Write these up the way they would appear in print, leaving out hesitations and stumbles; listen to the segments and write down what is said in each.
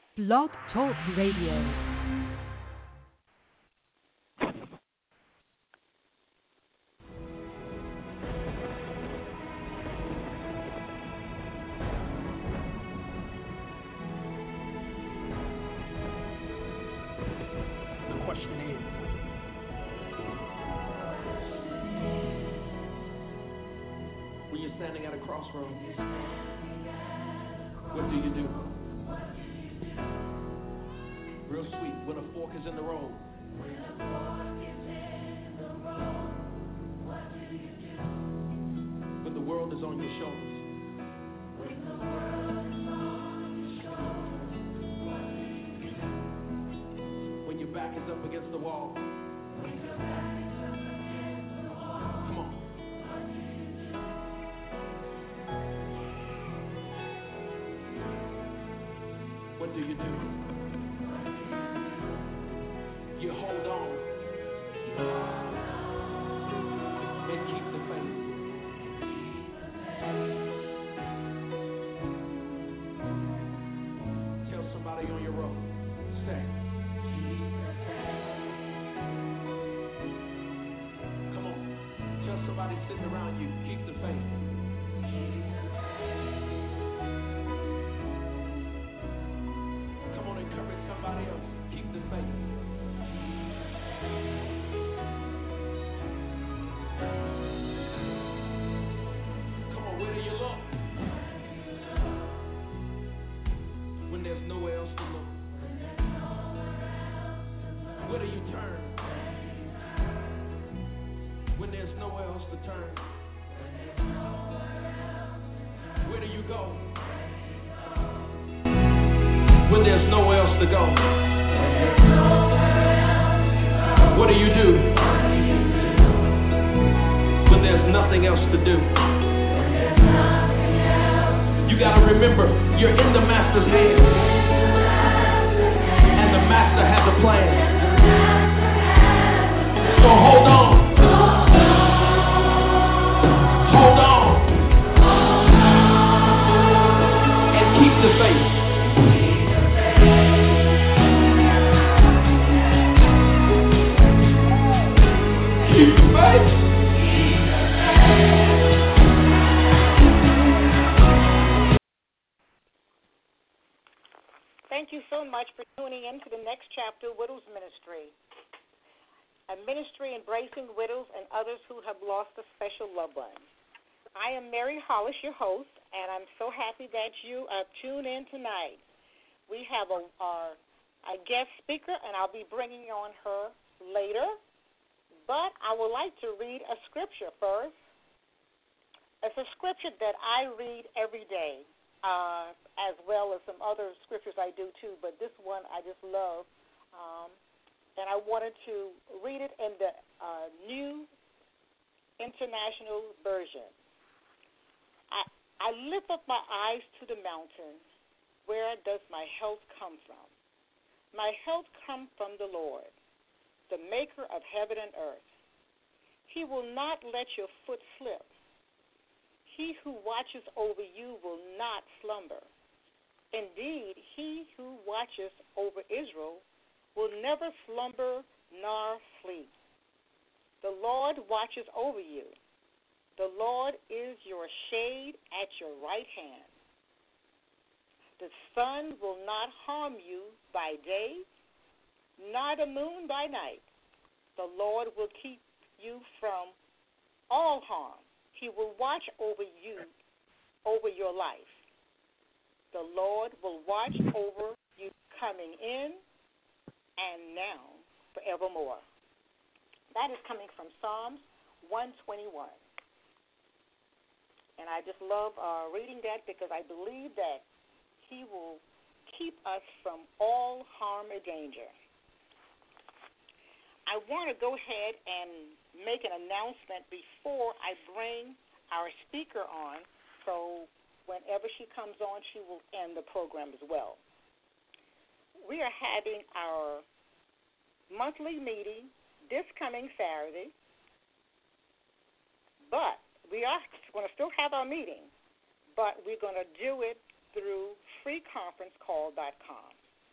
Blog Talk Radio. Standing at a crossroads, what do you do? Real sweet, when a fork is in the road. When the world is on your shoulders. When your back is up against the wall. What do you do? You hold on and keep the faith. Tell somebody on your road, say, come on, tell somebody sitting around you, keep the faith. Somebody else, keep the faith. Come on, where do you look? When there's nowhere else to look. Where do you turn? When there's nowhere else to turn. Where do you go? When there's nowhere else to go. What do you do? When there's nothing else to do. You gotta remember, you're in the master's hands. And the master has a plan. So hold on. Hold on. And keep the faith. Keep the faith. Thank you so much for tuning in to the next chapter, Widows Ministry, a ministry embracing widows and others who have lost a special loved one. I am Mary Hollis, your host, and I'm so happy that you are tuned in tonight. We have a guest speaker, and I'll be bringing on her later. But I would like to read a scripture first. It's a scripture that I read every day, as well as some other scriptures I do too, but this one I just love. And I wanted to read it in the New International Version. I lift up my eyes to the mountains. Where does my help come from? My help comes from the Lord, the maker of heaven and earth. He will not let your foot slip. He who watches over you will not slumber. Indeed, he who watches over Israel will never slumber nor sleep. The Lord watches over you. The Lord is your shade at your right hand. The sun will not harm you by day, nor the moon by night. The Lord will keep you from all harm. He will watch over you, over your life. The Lord will watch over you coming in and now forevermore. That is coming from Psalms 121. And I just love reading that because I believe that He will keep us from all harm or danger. I want to go ahead and make an announcement before I bring our speaker on, so whenever she comes on, she will end the program as well. We are having our monthly meeting this coming Saturday, but we are going to still have our meeting, but we're going to do it through freeconferencecall.com.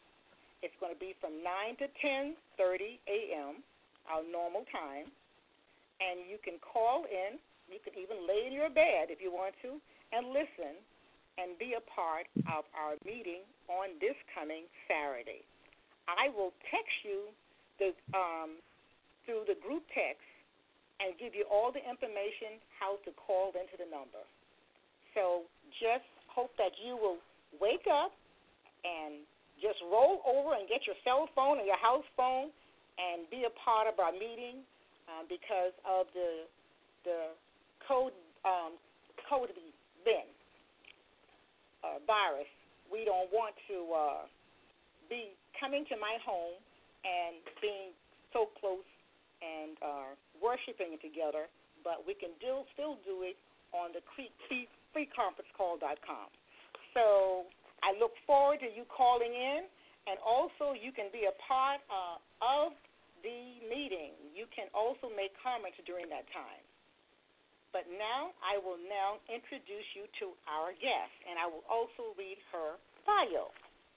It's going to be from 9 to 10:30 a.m., our normal time. And you can call in. You can even lay in your bed if you want to and listen and be a part of our meeting on this coming Saturday. I will text you through the group text and give you all the information how to call into the number. So just hope that you will wake up and just roll over and get your cell phone or your house phone and be a part of our meeting because of the COVID virus. We don't want to be coming to my home and being so close and worshiping together, but we can still do it on the freeconferencecall.com. So I look forward to you calling in, and also you can be a part of the meeting. You can also make comments during that time. But now I will introduce you to our guest, and I will also read her bio.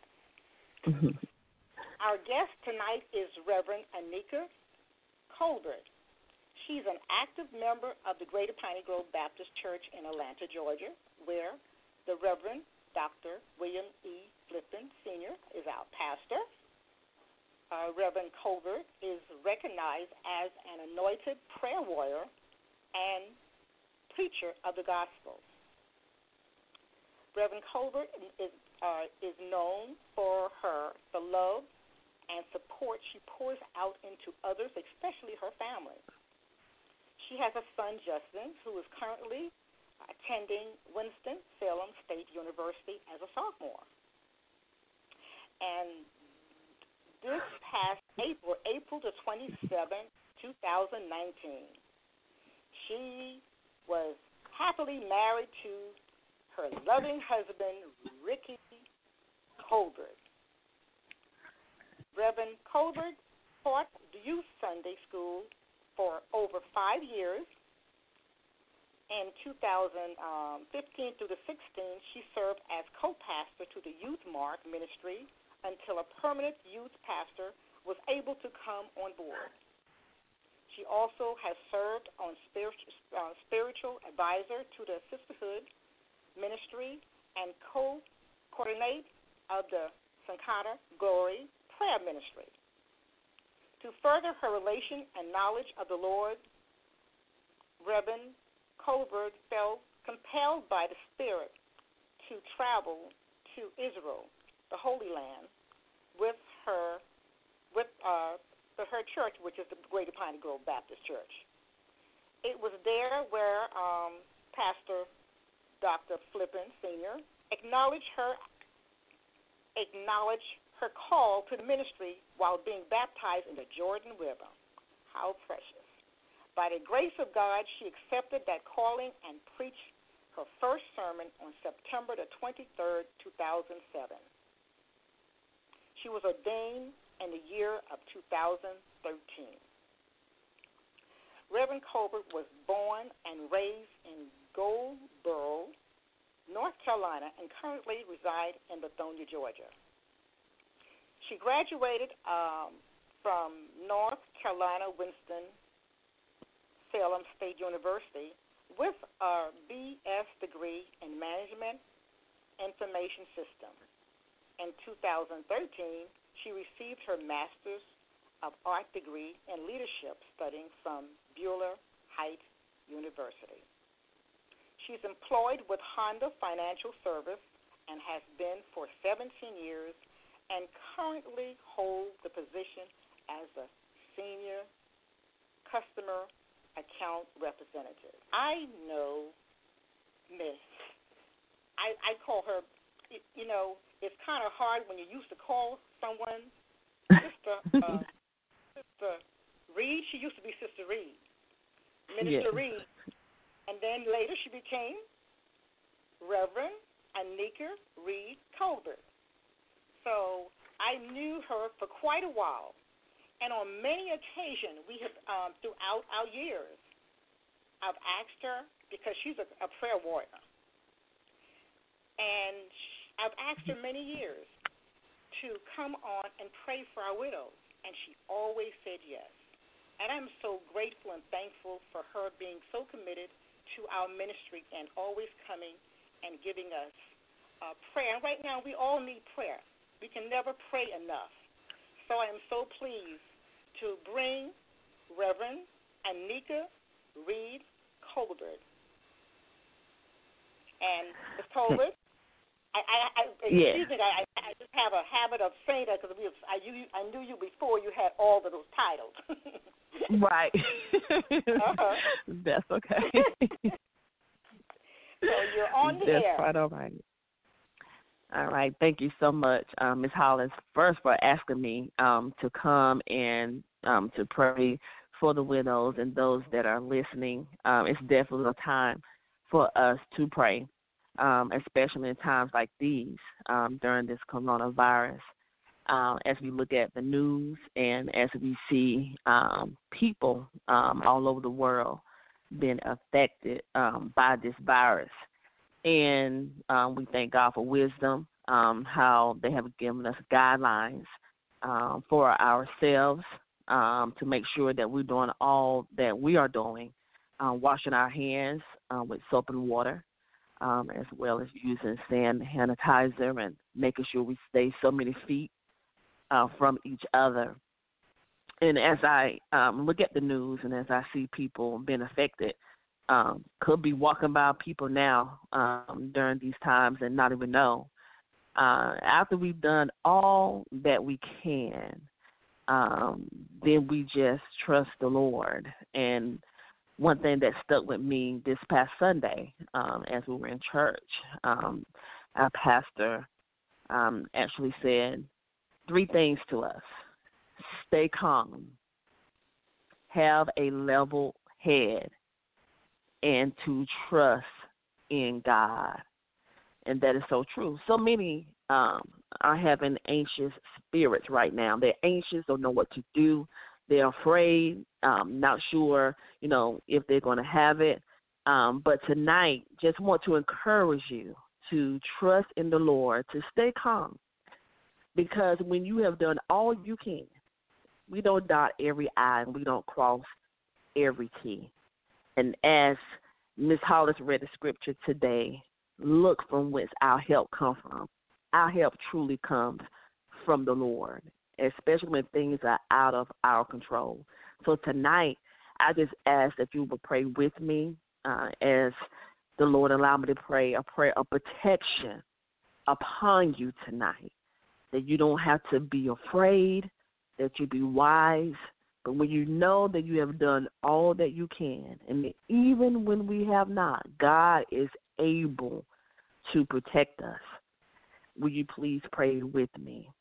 Our guest tonight is Reverend Anika Colbert. She's an active member of the Greater Piney Grove Baptist Church in Atlanta, Georgia, where the Reverend Dr. William E. Flippin, Sr. is our pastor. Reverend Colbert is recognized as an anointed prayer warrior and preacher of the gospel. Reverend Colbert is known for the love and support she pours out into others, especially her family. She has a son, Justin, who is currently attending Winston-Salem State University as a sophomore. And this past April the 27th, 2019, she was happily married to her loving husband, Ricky Colbert. Reverend Colbert taught youth Sunday school for over 5 years. In 2015 through the 16, she served as co-pastor to the Youth Mark Ministry until a permanent youth pastor was able to come on board. She also has served on spiritual advisor to the Sisterhood Ministry and co-coordinate of the Sankata Glory Prayer Ministry. To further her relation and knowledge of the Lord, Reverend Colbert felt compelled by the Spirit to travel to Israel, the Holy Land, with her church, which is the Greater Piney Grove Baptist Church. It was there where Pastor Dr. Flippin, Sr. acknowledged her call to the ministry while being baptized in the Jordan River. How precious. By the grace of God, she accepted that calling and preached her first sermon on September the 23rd, 2007. She was ordained in the year of 2013. Reverend Colbert was born and raised in Goldsboro, North Carolina, and currently resides in Lithonia, Georgia. She graduated from North Carolina Winston-Salem State University with a BS degree in Management Information System. In 2013, she received her Master's of Art degree in Leadership studying from Beulah Heights University. She's employed with Honda Financial Service and has been for 17 years and currently holds the position as a Senior Customer Account Representative. I know Miss. I call her, it's kind of hard when you used to call someone Sister Reed. She used to be Sister Reed, Minister Reed. And then later she became Reverend Anika Reed Colbert. So I knew her for quite a while. And on many occasions, we have, throughout our years, I've asked her, because she's a prayer warrior, and I've asked her many years to come on and pray for our widows. And she always said yes. And I'm so grateful and thankful for her being so committed to our ministry and always coming and giving us prayer. And right now we all need prayer. We can never pray enough. So I am so pleased to bring Reverend Anika Reed Colbert. And Ms. Colbert, excuse me, I just have a habit of saying that because I knew you before you had all of those titles. Right. That's okay. So you're on the air. That's quite all right. All right. Thank you so much, Ms. Hollis, first for asking me to come and to pray for the widows and those that are listening. It's definitely a time for us to pray, especially in times like these during this coronavirus. As we look at the news and as we see people all over the world being affected by this virus. And we thank God for wisdom, how they have given us guidelines for ourselves to make sure that we're doing all that we are doing, washing our hands with soap and water, as well as using hand sanitizer and making sure we stay so many feet from each other. And as I look at the news and as I see people being affected, could be walking by people now during these times and not even know. After we've done all that we can, then we just trust the Lord. And one thing that stuck with me this past Sunday as we were in church, our pastor actually said 3 things to us. Stay calm, have a level head, and to trust in God. And that is so true. So many are having anxious spirits right now. They're anxious, don't know what to do. They're afraid, not sure, if they're going to have it. But tonight, just want to encourage you to trust in the Lord, to stay calm. Because when you have done all you can, we don't dot every I and we don't cross every T. And as Ms. Hollis read the scripture today, look from whence our help comes from. Our help truly comes from the Lord, especially when things are out of our control. So tonight, I just ask that you will pray with me as the Lord allow me to pray a prayer of protection upon you tonight, that you don't have to be afraid, that you be wise, but when you know that you have done all that you can, and even when we have not, God is able to protect us. Will you please pray with me?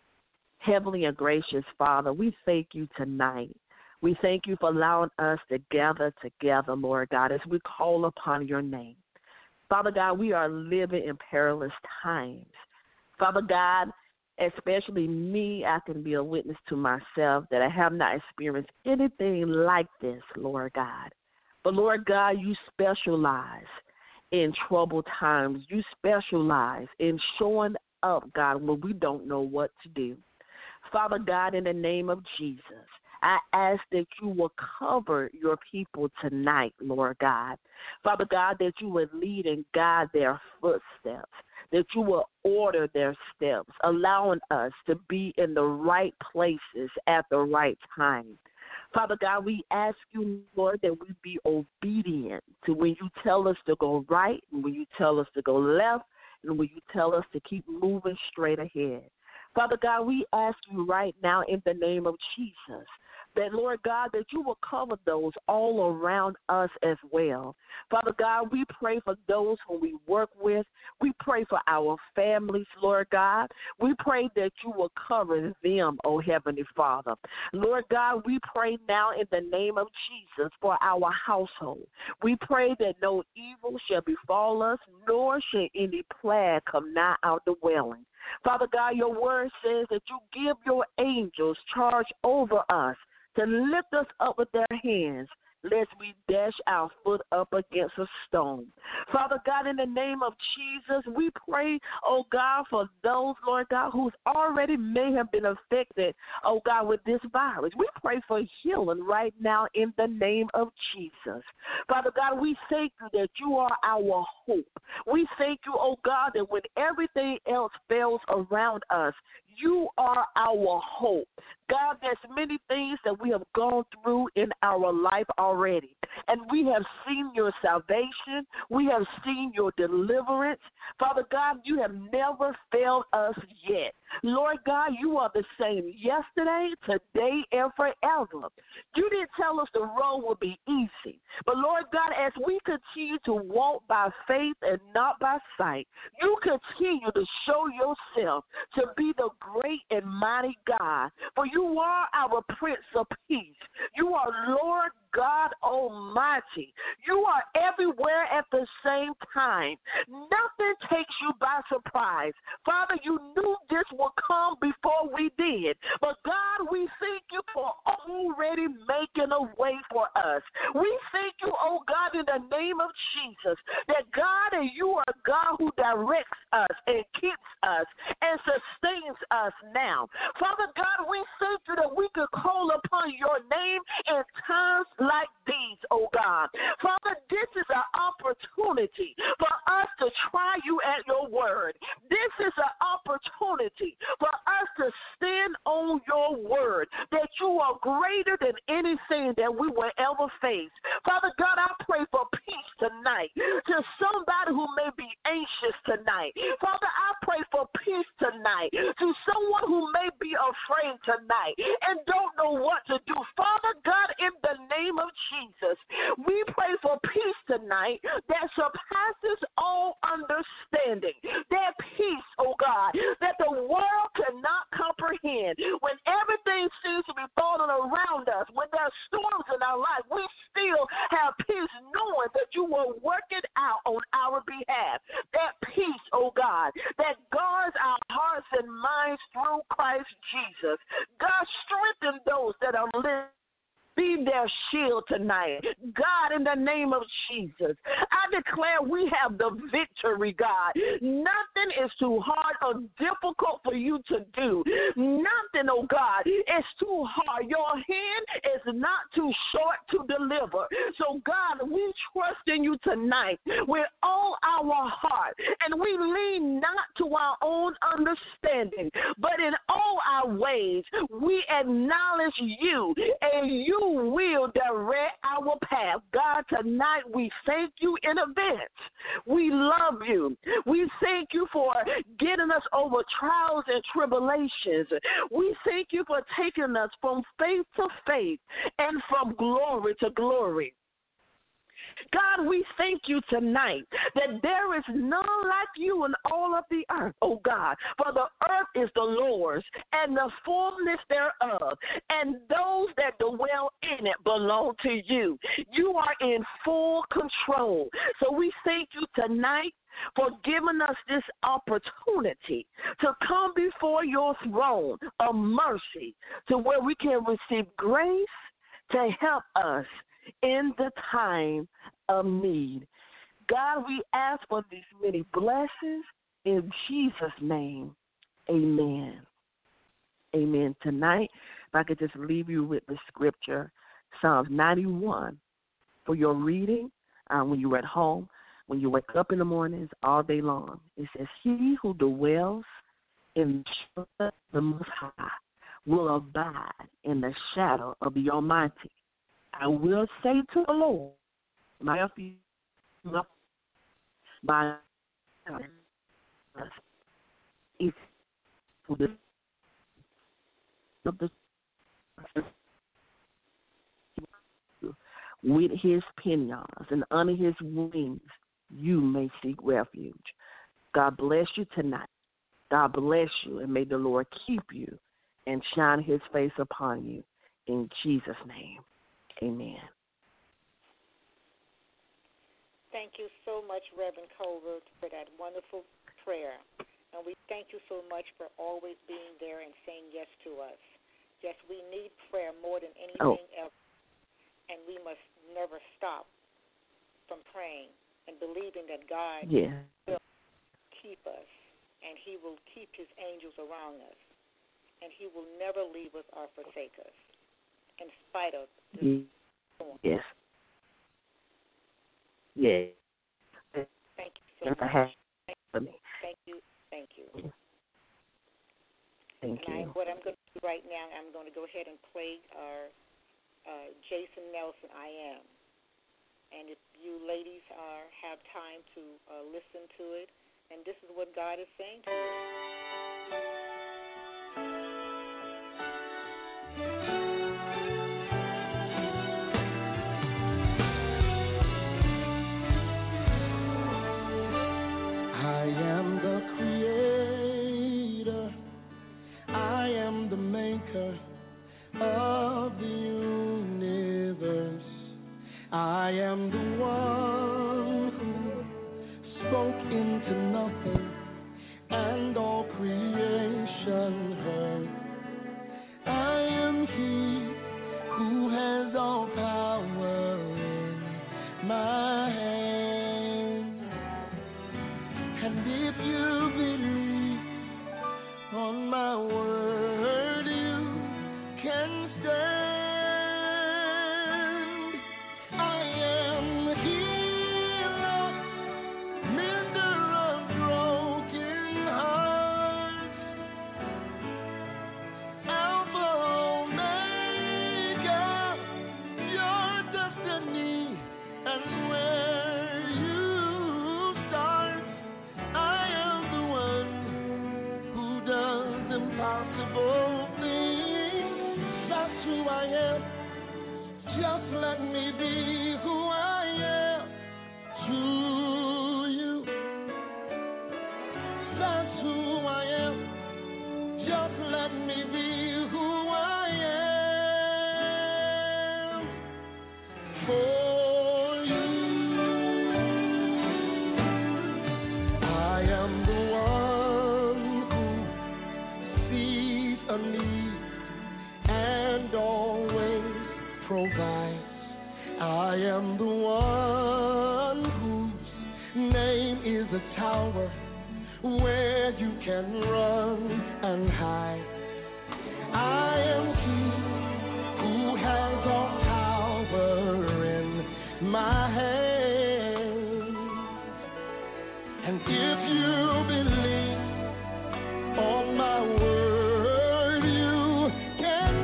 Heavenly and gracious Father, we thank you tonight. We thank you for allowing us to gather together, Lord God, as we call upon your name. Father God, we are living in perilous times. Father God, especially me, I can be a witness to myself that I have not experienced anything like this, Lord God. But, Lord God, you specialize in troubled times. You specialize in showing up, God, when we don't know what to do. Father God, in the name of Jesus, I ask that you will cover your people tonight, Lord God. Father God, that you would lead and guide their footsteps, that you will order their steps, allowing us to be in the right places at the right time. Father God, we ask you, Lord, that we be obedient to when you tell us to go right and when you tell us to go left and when you tell us to keep moving straight ahead. Father God, we ask you right now in the name of Jesus that, Lord God, that you will cover those all around us as well. Father God, we pray for those whom we work with. We pray for our families, Lord God. We pray that you will cover them, oh Heavenly Father. Lord God, we pray now in the name of Jesus for our household. We pray that no evil shall befall us, nor shall any plague come nigh our dwelling. Father God, your word says that you give your angels charge over us to lift us up with their hands lest we dash our foot up against a stone. Father God, in the name of Jesus, we pray, oh God, for those, Lord God, who's already may have been affected, oh God, with this virus. We pray for healing right now in the name of Jesus. Father God, we thank you that you are our hope. We thank you, oh God, that when everything else fails around us, you are our hope. God, there's many things that we have gone through in our life already, and we have seen your salvation. We have seen your deliverance. Father God, you have never failed us yet. Lord God, you are the same yesterday, today, and forever. You didn't tell us the road would be easy, but Lord God, as we continue to walk by faith and not by sight, you continue to show yourself to be the great and mighty God, for you are our Prince of Peace. You are Lord God Almighty. You are everywhere at the same time. Nothing takes you by surprise. Father, you knew this would come before we did. But God, we thank you for already making a way for us. We thank you, oh God, in the name of Jesus, that God, and you are God who directs us and keeps us and sustains us now. Father God, we thank you that we could call upon your name in times like these, oh God. Father, this is an opportunity for us to try you at your word. This is an opportunity for us to stand on your word, that you are greater than anything that we will ever face. Father God, I pray for peace tonight to somebody who may be anxious tonight. Father, I pray for peace tonight to someone who may be afraid tonight and don't know what to do. Father God, in the name of Jesus, we pray for peace tonight that surpasses all understanding. That peace, oh God, that the world cannot comprehend. When everything seems to be falling around us, when there are storms in our life, we still have peace knowing that you will work it out on our behalf. That peace, oh God, that guards our hearts and minds through Christ Jesus. God, strengthen those that are living. Be their shield tonight. God, in the name of Jesus, I declare we have the victory, God. Nothing is too hard or difficult for you to do. Nothing, oh God, is too hard. Your hand is not too short to deliver. So, God, we trust in you tonight with all our heart, and we lean not to our own understanding, but in all our ways, we acknowledge you, and you will direct our path. God, tonight we thank you in advance. We love you. We thank you for getting us over trials and tribulations. We thank you for taking us from faith to faith and from glory to glory. God, we thank you tonight that there is none like you in all of the earth, oh God. For the earth is the Lord's and the fullness thereof, and those that dwell in it belong to you. You are in full control. So we thank you tonight for giving us this opportunity to come before your throne of mercy to where we can receive grace to help us in the time of need. God, we ask for these many blessings in Jesus' name. Amen. Amen. Tonight, if I could just leave you with the scripture, Psalms 91, for your reading when you're at home, when you wake up in the mornings, all day long. It says, he who dwells in the Most High will abide in the shadow of the Almighty. I will say to the Lord, my refuge, my with his pinions and under his wings you may seek refuge. God bless you tonight. God bless you, and may the Lord keep you and shine his face upon you. In Jesus' name, amen. Thank you so much, Reverend Colbert, for that wonderful prayer. And we thank you so much for always being there and saying yes to us. Yes, we need prayer more than anything else, and we must God Yes. will keep us, and He will keep His angels around us, and He will never leave us or forsake us, in spite of this storm. Yes. Yes. Thank you so much. Thank you. Thank you. What I'm going to do right now, I'm going to go ahead and play Jason Nelson, I Am. And if you ladies have time to listen to it, and this is what God is saying to I am the creator, I am the maker of the universe. I am the one who spoke into nothing, and all creation heard. I am He who has all power in my hand. And if you believe on my word, you can stand. I am the healer, mender of broken hearts, Alpha, Omega, your destiny, and where you start. I am the one who does impossible things. That's who I am. Just let me be who I am to you. That's who I am. Just let me be who I am for you. I am the one who sees a need and always provides. I am the one whose name is a tower where you can run and hide. I am He who has all power in my hand. And if you believe on my word, you can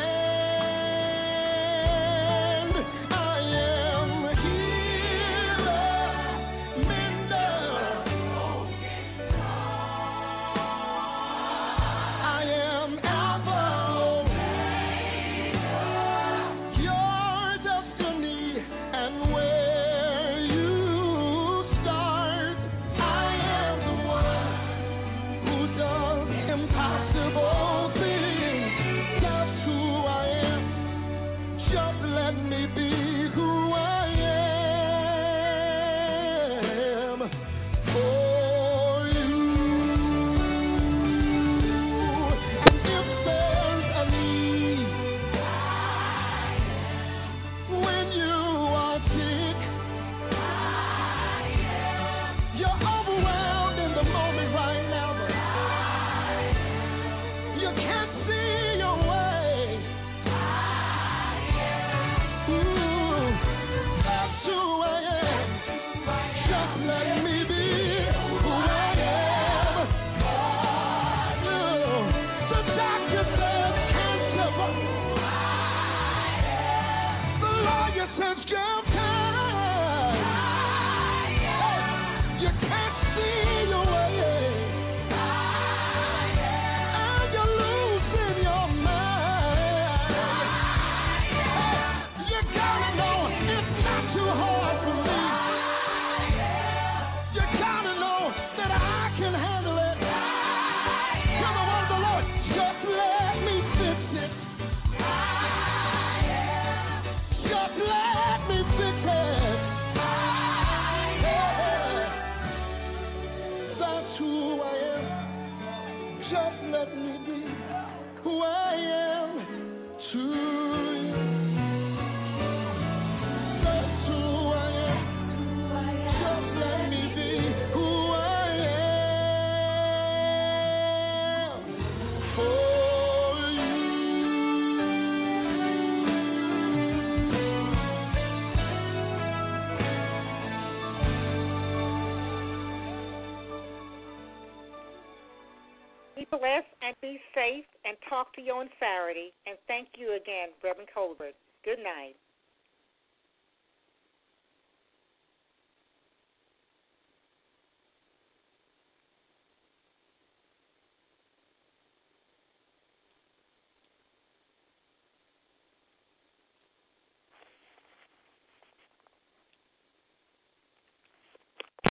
stand. I am healer, mender. I am Alpha, your destiny, and where you start. I am the one who does impossible things. That's who I am. Just let me be who I am for you. And if there's a need when you are sick, you're overwhelmed in the moment right now, but you can't see your way. Ooh, that's who I am. Just let me be who I am. Ooh, the doctor says cancer, but the lawyer says give time. You can't see your way, and you're losing your mind. You gotta know it's not too hard for me. You gotta know that I can handle it. Tell the word of the Lord, just let me fix it. Just let me bless and be safe and talk to you on Saturday. And thank you again, Reverend Colbert. Good night.